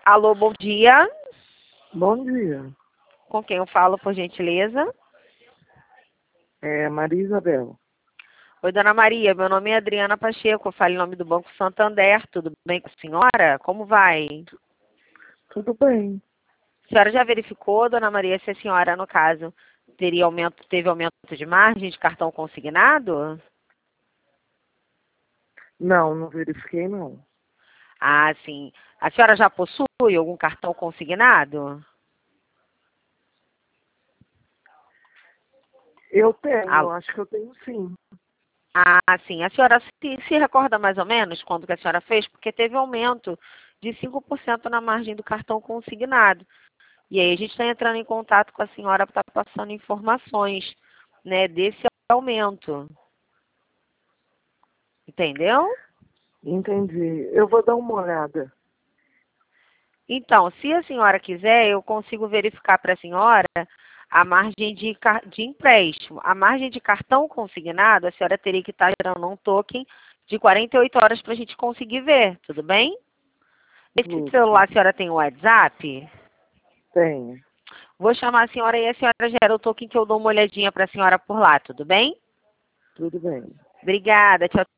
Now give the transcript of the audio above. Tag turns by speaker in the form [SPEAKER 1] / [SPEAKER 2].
[SPEAKER 1] Alô, bom dia.
[SPEAKER 2] Bom dia.
[SPEAKER 1] Com quem eu falo, por gentileza?
[SPEAKER 2] É Maria Isabel.
[SPEAKER 1] Oi, dona Maria. Meu nome é Adriana Pacheco. Eu falo em nome do Banco Santander. Tudo bem com a senhora? Como vai?
[SPEAKER 2] Tudo bem?
[SPEAKER 1] A senhora já verificou, dona Maria, se a senhora, no caso, teve aumento de margem de cartão consignado?
[SPEAKER 2] Não, não verifiquei não.
[SPEAKER 1] Ah, sim. A senhora já possui algum cartão consignado?
[SPEAKER 2] Eu tenho,
[SPEAKER 1] Ah,
[SPEAKER 2] eu acho que eu tenho sim.
[SPEAKER 1] sim. A senhora se recorda mais ou menos quando que a senhora fez? Porque teve aumento de 5% na margem do cartão consignado. E aí a gente está entrando em contato com a senhora para estar passando informações, né, desse aumento. Entendeu?
[SPEAKER 2] Entendi. Eu vou dar uma olhada.
[SPEAKER 1] Então, se a senhora quiser, eu consigo verificar para a senhora a margem de empréstimo. A margem de cartão consignado, a senhora teria que estar gerando um token de 48 horas para a gente conseguir ver, tudo bem? Esse
[SPEAKER 2] Tudo.
[SPEAKER 1] celular a senhora tem o WhatsApp?
[SPEAKER 2] Tenho.
[SPEAKER 1] Vou chamar a senhora e a senhora gera o token que eu dou uma olhadinha para a senhora por lá, tudo bem?
[SPEAKER 2] Tudo bem.
[SPEAKER 1] Obrigada, tchau.